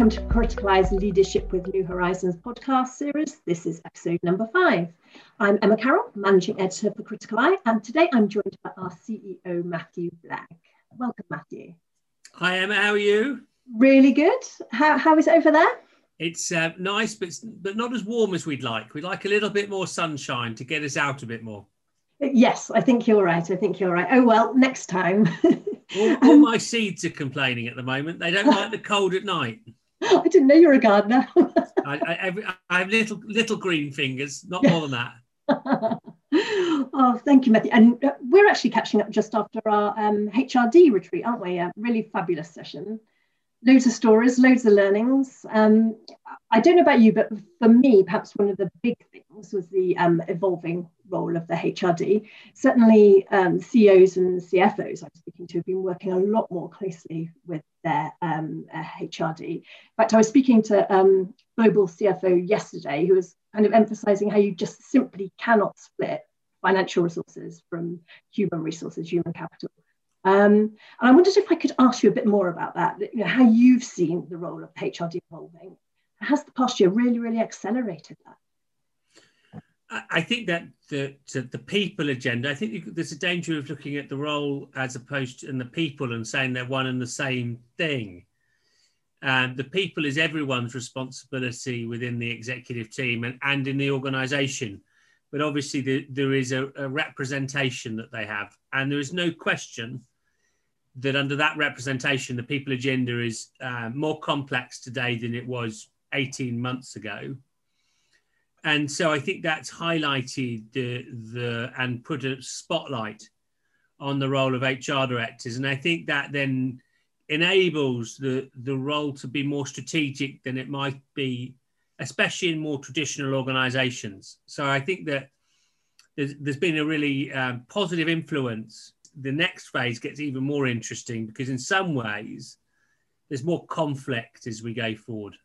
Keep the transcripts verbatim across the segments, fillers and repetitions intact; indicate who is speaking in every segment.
Speaker 1: welcome to Critical Eye's Leadership with New Horizons podcast series. This is episode number five. I'm Emma Carroll, Managing Editor for Critical Eye, and today I'm joined by our C E O, Matthew Black. Welcome, Matthew.
Speaker 2: Hi, Emma. How are you?
Speaker 1: Really good. How, how is it over there?
Speaker 2: It's uh, nice, but, but not as warm as we'd like. We'd like a little bit more sunshine to get us out a bit more.
Speaker 1: Yes, I think you're right. I think you're right. Oh, well, next time.
Speaker 2: All, all my seeds are complaining at the moment. They don't like the cold at night.
Speaker 1: I didn't know you were a gardener.
Speaker 2: I, I, I have little little green fingers, not more than that.
Speaker 1: Oh, thank you, Matthew. And we're actually catching up just after our um, H R D retreat, aren't we? A really fabulous session. Loads of stories, loads of learnings. Um, I don't know about you, but for me, perhaps one of the big things was the um, evolving role of the H R D. Certainly, um, C E Os and C F Os I'm speaking to have been working a lot more closely with their um, uh, H R D. In fact, I was speaking to um, Global C F O yesterday, who was kind of emphasising how you just simply cannot split financial resources from human resources, human capital. Um, and I wondered if I could ask you a bit more about that, you know, how you've seen the role of H R D evolving. Has the past year really, really accelerated that?
Speaker 2: I think that the, to the people agenda, I think there's a danger of looking at the role as opposed to and the people and saying they're one and the same thing. And the people is everyone's responsibility within the executive team and, and in the organisation. But obviously the, there is a, a representation that they have. And there is no question that under that representation, the people agenda is uh, more complex today than it was eighteen months ago. And so I think that's highlighted the, the and put a spotlight on the role of H R directors. And I think that then enables the, the role to be more strategic than it might be, especially in more traditional organizations. So I think that there's, there's been a really um, positive influence. The next phase gets even more interesting because in some ways there's more conflict as we go forward.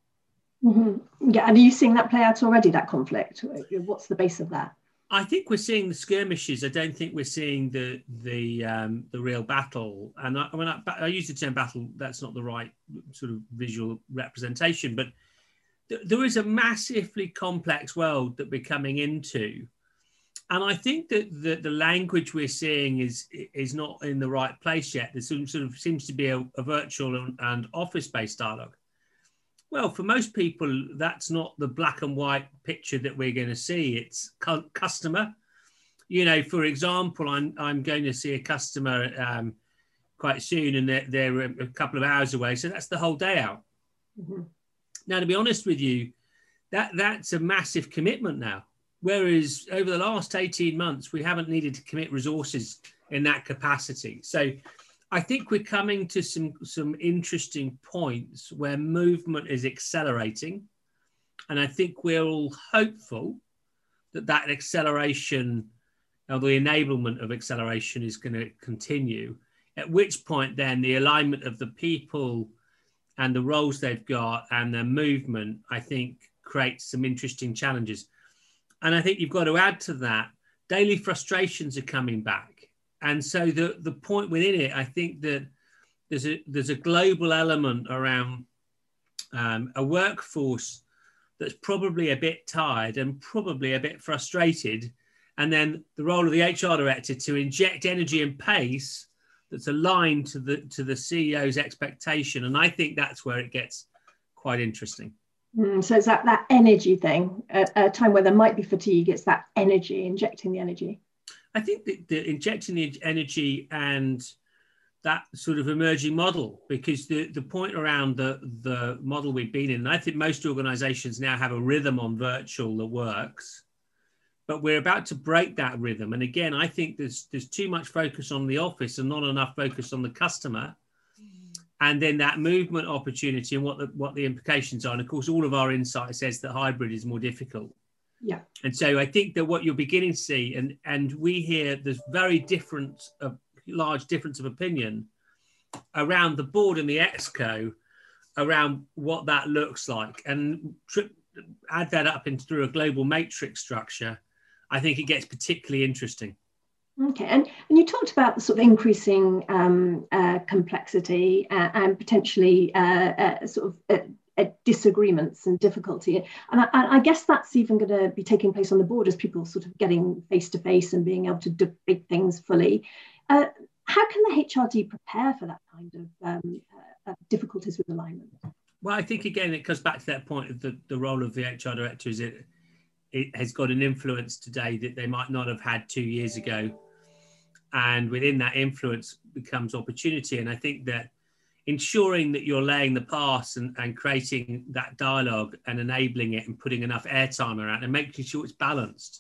Speaker 1: Mm-hmm. Yeah, and are you seeing that play out already, that conflict? What's the base of that?
Speaker 2: I think we're seeing the skirmishes. I don't think we're seeing the the um, the real battle. And I, when I, I use the term battle, that's not the right sort of visual representation. But th- there is a massively complex world that we're coming into. And I think that the, the language we're seeing is is not in the right place yet. There sort of seems to be a, a virtual and, and office-based dialogue. Well, for most people, that's not the black and white picture that we're going to see. It's cu- customer. You know, for example, I'm I'm going to see a customer um, quite soon, and they're, they're a couple of hours away. So that's the whole day out. Mm-hmm. Now, to be honest with you, that that's a massive commitment now. Whereas over the last eighteen months, we haven't needed to commit resources in that capacity. So I think we're coming to some, some interesting points where movement is accelerating. And I think we're all hopeful that that acceleration, or the enablement of acceleration, is going to continue, at which point then the alignment of the people and the roles they've got and their movement, I think, creates some interesting challenges. And I think you've got to add to that, daily frustrations are coming back. And so the, the point within it, I think that there's a there's a global element around um, a workforce that's probably a bit tired and probably a bit frustrated. And then the role of the H R director to inject energy and pace that's aligned to the to the C E O's expectation. And I think that's where it gets quite interesting.
Speaker 1: Mm, so it's that, that energy thing, at a time where there might be fatigue, it's that energy, injecting the energy.
Speaker 2: I think that the injecting the energy and that sort of emerging model, because the, the point around the, the model we've been in, and I think most organizations now have a rhythm on virtual that works, but we're about to break that rhythm. And again, I think there's there's too much focus on the office and not enough focus on the customer. And then that movement opportunity and what the, what the implications are. And of course, all of our insight says that hybrid is more difficult.
Speaker 1: Yeah.
Speaker 2: And so I think that what you're beginning to see, and, and we hear there's very different, a large difference of opinion around the board and the ExCo around what that looks like. And tri- add that up into through a global matrix structure, I think it gets particularly interesting.
Speaker 1: Okay, and, and you talked about the sort of increasing um, uh, complexity uh, and potentially uh, uh, sort of uh, uh, disagreements and difficulty. And I, I guess that's even going to be taking place on the board as people sort of getting face to face and being able to debate things fully. Uh, how can the H R D prepare for that kind of um, uh, uh, difficulties with alignment?
Speaker 2: Well, I think, again, it comes back to that point of the, the role of the H R director is it, it has got an influence today that they might not have had two years ago. And within that influence becomes opportunity. And I think that ensuring that you're laying the path and, and creating that dialogue and enabling it and putting enough airtime around and making sure it's balanced,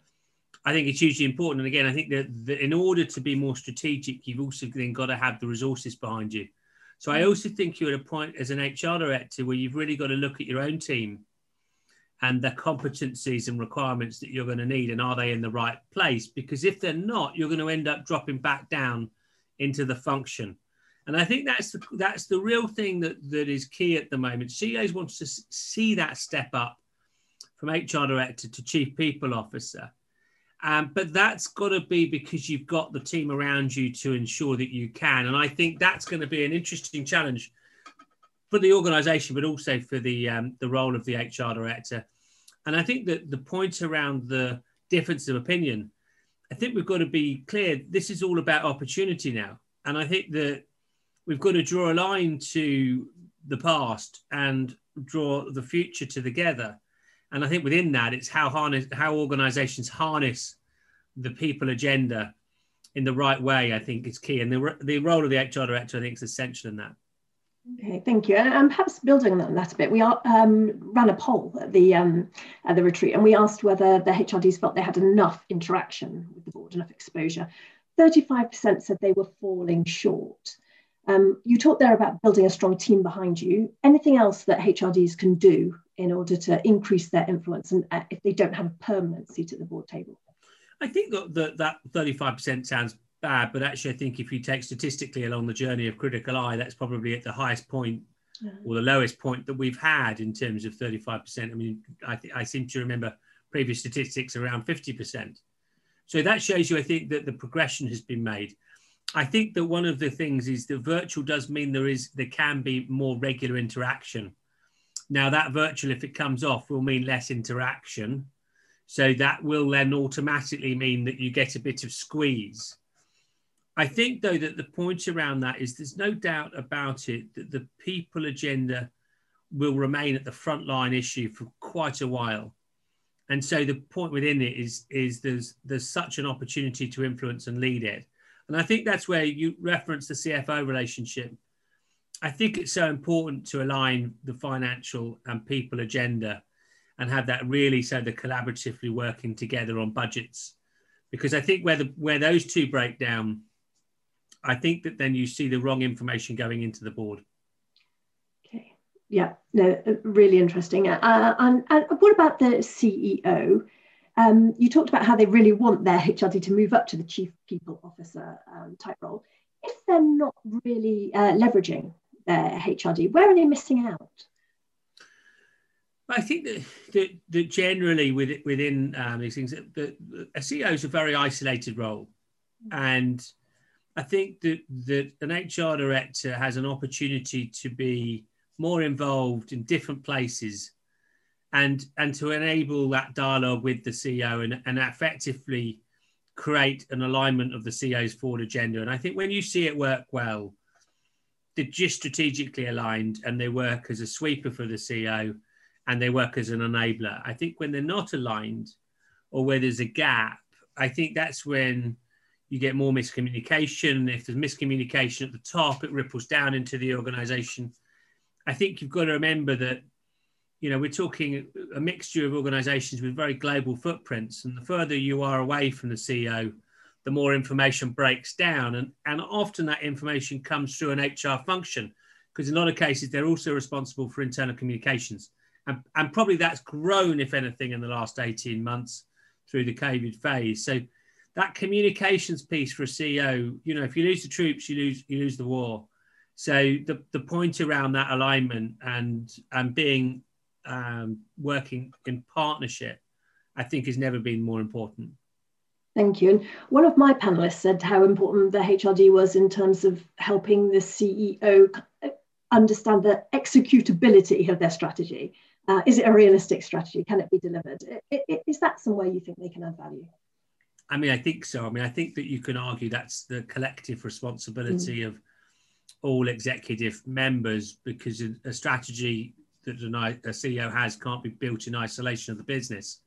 Speaker 2: I think it's hugely important. And again, I think that, that in order to be more strategic, you've also then got to have the resources behind you. So I also think you're at a point as an H R director where you've really got to look at your own team and the competencies and requirements that you're going to need, and are they in the right place? Because if they're not, you're going to end up dropping back down into the function. And I think that's the, that's the real thing that, that is key at the moment. C E Os want to see that step up from H R director to chief people officer. Um, but that's got to be because you've got the team around you to ensure that you can. And I think that's going to be an interesting challenge for the organisation, but also for the um, the role of the H R director. And I think that the point around the difference of opinion, I think we've got to be clear, this is all about opportunity now. And I think that we've got to draw a line to the past and draw the future to together. And I think within that, it's how harness, how organisations harness the people agenda in the right way, I think is key. And the, the role of the H R director, I think, is essential in that.
Speaker 1: Okay, thank you. And, and perhaps building on that a bit, we are, um, ran a poll at the, um, at the retreat, and we asked whether the H R Ds felt they had enough interaction with the board, enough exposure. thirty-five percent said they were falling short. Um, you talked there about building a strong team behind you. Anything else that H R Ds can do in order to increase their influence, and uh, if they don't have a permanent seat at the board table?
Speaker 2: I think that that, that thirty-five percent sounds bad, but actually I think if you take statistically along the journey of Critical Eye, that's probably at the highest point yeah. or the lowest point that we've had in terms of thirty-five percent. I mean, I, th- I seem to remember previous statistics around fifty percent. So that shows you, I think, that the progression has been made. I think that one of the things is that virtual does mean there is there can be more regular interaction. Now that virtual, if it comes off, will mean less interaction. So that will then automatically mean that you get a bit of squeeze. I think, though, that the point around that is there's no doubt about it that the people agenda will remain at the frontline issue for quite a while. And so the point within it is, is there's, there's such an opportunity to influence and lead it. And I think that's where you reference the C F O relationship. I think it's so important to align the financial and people agenda and have that really so they're collaboratively working together on budgets. Because I think where, the, where those two break down, I think that then you see the wrong information going into the board.
Speaker 1: Okay, yeah, no, really interesting. Uh, and, and what about the C E O? Um, you talked about how they really want their H R D to move up to the chief people officer um, type role. If they're not really uh, leveraging their H R D, where are they missing out?
Speaker 2: I think that, that, that generally within, within um, these things, that a C E O is a very isolated role. And I think that, that an H R director has an opportunity to be more involved in different places and, and to enable that dialogue with the C E O and, and effectively create an alignment of the C E O's forward agenda. And I think when you see it work well, they're just strategically aligned and they work as a sweeper for the C E O and they work as an enabler. I think when they're not aligned or where there's a gap, I think that's when you get more miscommunication. If there's miscommunication at the top, it ripples down into the organization. I think you've got to remember that, you know, we're talking a mixture of organizations with very global footprints. And the further you are away from the C E O, the more information breaks down. And, and often that information comes through an H R function, because in a lot of cases, they're also responsible for internal communications. And, and probably that's grown, if anything, in the last eighteen months through the COVID phase. So that communications piece for a C E O, you know, if you lose the troops, you lose you lose the war. So the, the point around that alignment and, and being um, working in partnership, I think has never been more important.
Speaker 1: Thank you. And one of my panelists said how important the H R D was in terms of helping the C E O understand the executability of their strategy. Uh, is it a realistic strategy? Can it be delivered? Is that somewhere you think they can add value?
Speaker 2: I mean, I think so. I mean, I think that you can argue that's the collective responsibility mm. of all executive members, because a strategy that a C E O has can't be built in isolation of the business.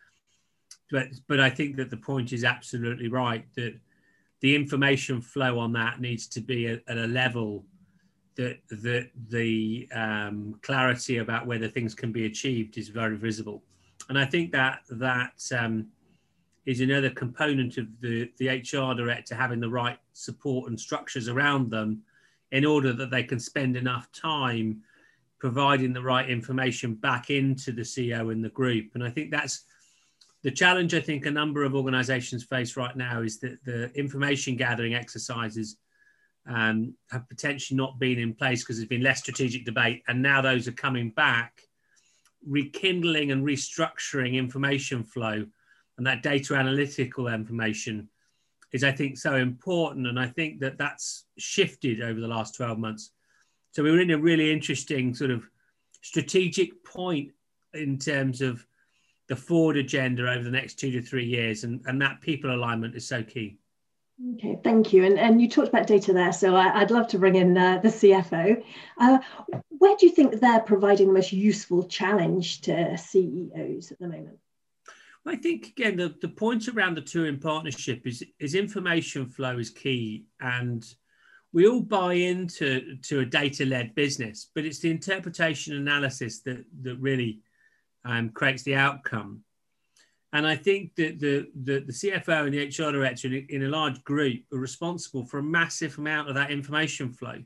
Speaker 2: But, but I think that the point is absolutely right, that the information flow on that needs to be at, at a level that, that the um, clarity about whether things can be achieved is very visible. And I think that that um, is another component of the, the H R director having the right support and structures around them in order that they can spend enough time providing the right information back into the C E O and the group. And I think that's the challenge I think a number of organizations face right now, is that the information gathering exercises um, have potentially not been in place because there's been less strategic debate. And now those are coming back, rekindling and restructuring information flow, and that data analytical information is, I think, so important. And I think that that's shifted over the last twelve months. So we were in a really interesting sort of strategic point in terms of the forward agenda over the next two to three years. And, and that people alignment is so key.
Speaker 1: Okay, thank you. And, and you talked about data there, so I, I'd love to bring in uh, the C F O. Uh, where do you think they're providing the most useful challenge to C E Os at the moment?
Speaker 2: Well, I think, again, the, the point around the two in partnership is, is information flow is key. And we all buy into to a data-led business, but it's the interpretation analysis that, that really um, creates the outcome. And I think that the, the, the C F O and the H R director in a, in a large group are responsible for a massive amount of that information flow.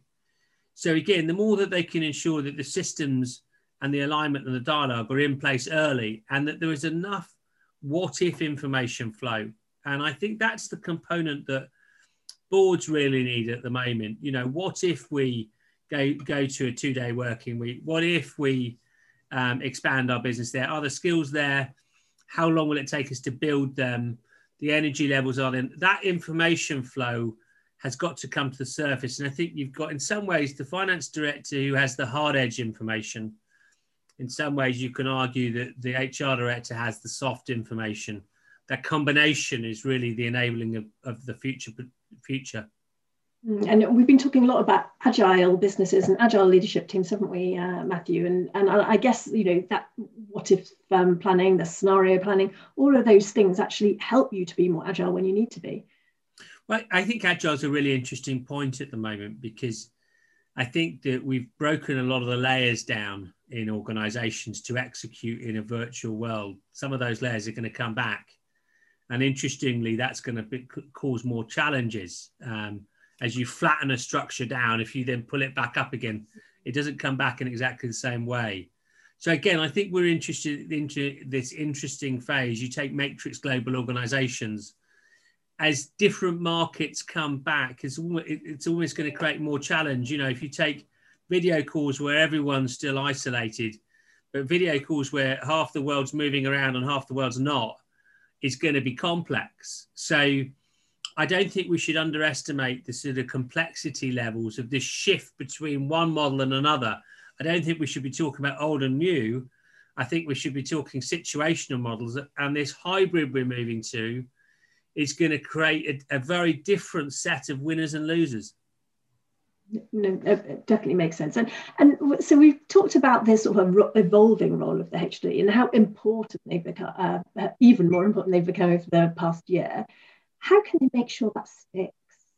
Speaker 2: So again, the more that they can ensure that the systems and the alignment and the dialogue are in place early, and that there is enough what-if information flow. And I think that's the component that boards really need at the moment. You know, what if we go, go to a two-day working week? What if we um, expand our business there? Are the skills there? How long will it take us to build them? The energy levels are then. That information flow has got to come to the surface. And I think you've got, in some ways, the finance director who has the hard edge information. In some ways, you can argue that the H R director has the soft information. That combination is really the enabling of, of the future. future.
Speaker 1: And we've been talking a lot about agile businesses and agile leadership teams, haven't we, uh, Matthew? And, and I guess, you know, that what if um, planning, the scenario planning, all of those things actually help you to be more agile when you need to be.
Speaker 2: Well, I think agile is a really interesting point at the moment, because I think that we've broken a lot of the layers down in organizations to execute in a virtual world. Some of those layers are going to come back. And interestingly, that's going to be, cause more challenges. Um, as you flatten a structure down, if you then pull it back up again, it doesn't come back in exactly the same way. So again, I think we're interested into this interesting phase. You take matrix global organizations, as different markets come back, it's, it's always going to create more challenge. You know, if you take video calls where everyone's still isolated, but video calls where half the world's moving around and half the world's not, is going to be complex. So I don't think we should underestimate the sort of complexity levels of this shift between one model and another. I don't think we should be talking about old and new. I think we should be talking situational models, and this hybrid we're moving to is going to create a, a very different set of winners and losers.
Speaker 1: No, it definitely makes sense. And and so we've talked about this sort of evolving role of the H R D and how important they've become, uh, even more important they've become over the past year. How can they make sure that sticks?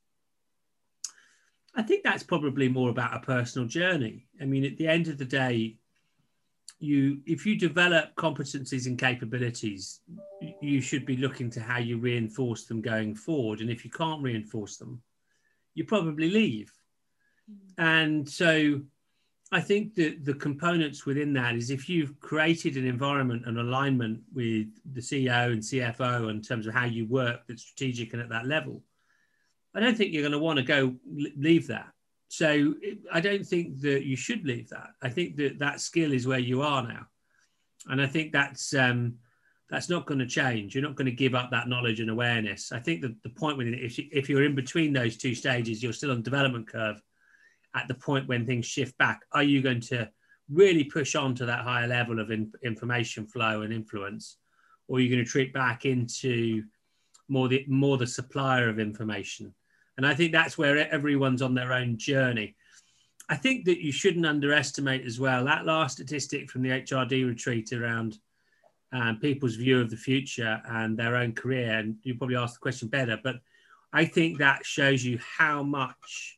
Speaker 2: I think that's probably more about a personal journey. I mean, at the end of the day, you if you develop competencies and capabilities, you should be looking to how you reinforce them going forward. And if you can't reinforce them, you probably leave. And so I think that the components within that is, if you've created an environment and alignment with the C E O and C F O in terms of how you work that's strategic and at that level, I don't think you're going to want to go leave that. So I don't think that you should leave that. I think that that skill is where you are now. And I think that's, um, That's not going to change. You're not going to give up that knowledge and awareness. I think that the point when if, you, if you're in between those two stages, you're still on the development curve. At the point when things shift back, are you going to really push on to that higher level of in, information flow and influence, or are you going to treat back into more the more the supplier of information? And I think that's where everyone's on their own journey. I think that you shouldn't underestimate as well that last statistic from the H R D retreat around um, people's view of the future and their own career. And you probably asked the question better, but I think that shows you how much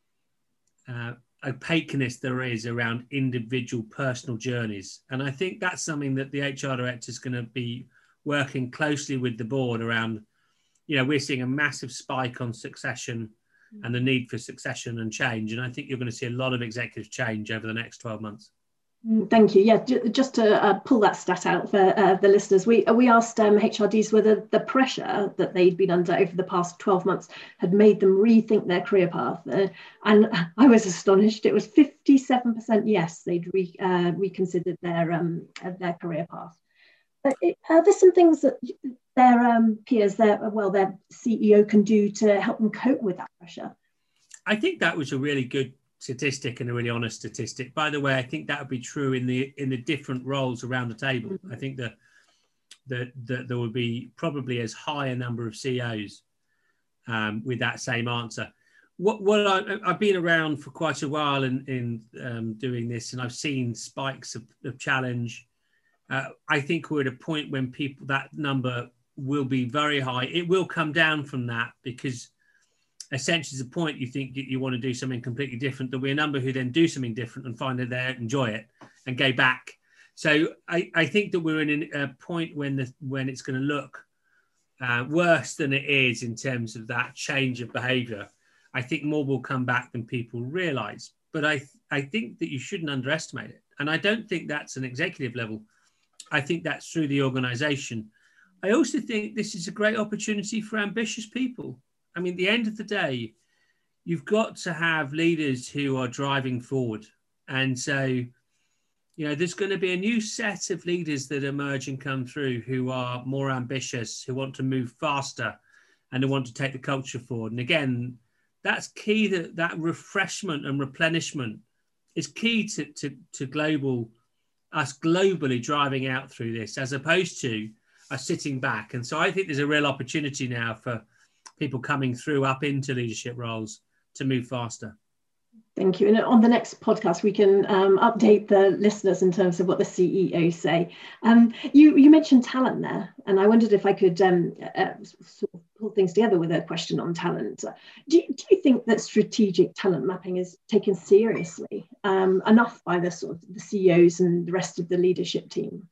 Speaker 2: uh, opaqueness there is around individual personal journeys. And I think that's something that the H R director is going to be working closely with the board around. You know, we're seeing a massive spike on succession and the need for succession and change. And I think you're going to see a lot of executive change over the next twelve months.
Speaker 1: Thank you. Yeah, just to uh, pull that stat out for uh, the listeners, we we asked um, H R Ds whether the pressure that they'd been under over the past twelve months had made them rethink their career path. Uh, and I was astonished. It was fifty-seven percent yes, they'd re, uh, reconsidered their, um, their career path. Uh, it, uh, there's some things that their um, peers, their, well, their C E O can do to help them cope with that pressure.
Speaker 2: I think that was a really good statistic and a really honest statistic. By the way, I think that would be true in the in the different roles around the table. Mm-hmm. I think that that that there would be probably as high a number of C E Os um, with that same answer. What what I, I've been around for quite a while in in um, doing this, and I've seen spikes of, of challenge. Uh, I think we're at a point when people that number will be very high. It will come down from that because essentially the point you think you want to do something completely different. There'll be a number who then do something different and find that they enjoy it and go back. So I, I think that we're in a point when the when it's going to look uh, worse than it is in terms of that change of behaviour. I think more will come back than people realise. But I I think that you shouldn't underestimate it. And I don't think that's an executive level. I think that's through the organisation. I also think this is a great opportunity for ambitious people. I mean, at the end of the day, you've got to have leaders who are driving forward. And so, you know, there's going to be a new set of leaders that emerge and come through who are more ambitious, who want to move faster and who want to take the culture forward. And again, that's key, that that refreshment and replenishment is key to, to, to global, us globally driving out through this, as opposed to us sitting back. And so I think there's a real opportunity now for people coming through up into leadership roles to move faster.
Speaker 1: Thank you. And on the next podcast, we can um, update the listeners in terms of what the C E Os say. Um, you, you mentioned talent there, and I wondered if I could um, uh, sort of pull things together with a question on talent. Do you, do you think that strategic talent mapping is taken seriously um, enough by the sort of the C E Os and the rest of the leadership team?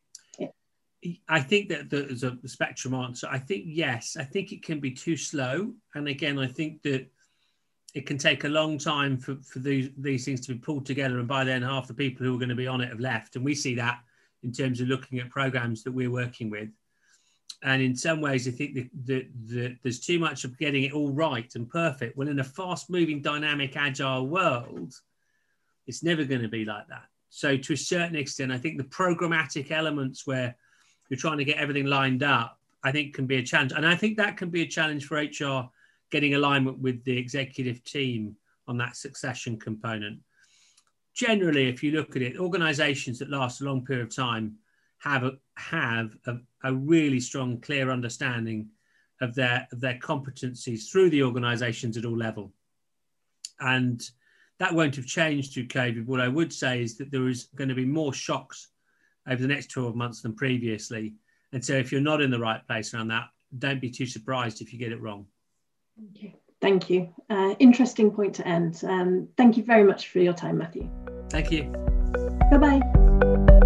Speaker 2: I think that there's a spectrum answer. I think, yes, I think it can be too slow. And again, I think that it can take a long time for, for these, these things to be pulled together. And by then, half the people who are going to be on it have left. And we see that in terms of looking at programs that we're working with. And in some ways, I think that, that, that there's too much of getting it all right and perfect. Well, in a fast-moving, dynamic, agile world, it's never going to be like that. So to a certain extent, I think the programmatic elements where you're trying to get everything lined up, I think can be a challenge. And I think that can be a challenge for H R, getting alignment with the executive team on that succession component. Generally, if you look at it, organizations that last a long period of time have a, have a, a really strong, clear understanding of their, of their competencies through the organizations at all levels. And that won't have changed through COVID. What I would say is that there is going to be more shocks over the next twelve months than previously. And so if you're not in the right place around that, don't be too surprised if you get it wrong.
Speaker 1: Okay, thank you. Uh, interesting point to end. Um, thank you very much for your time, Matthew.
Speaker 2: Thank you.
Speaker 1: Bye-bye.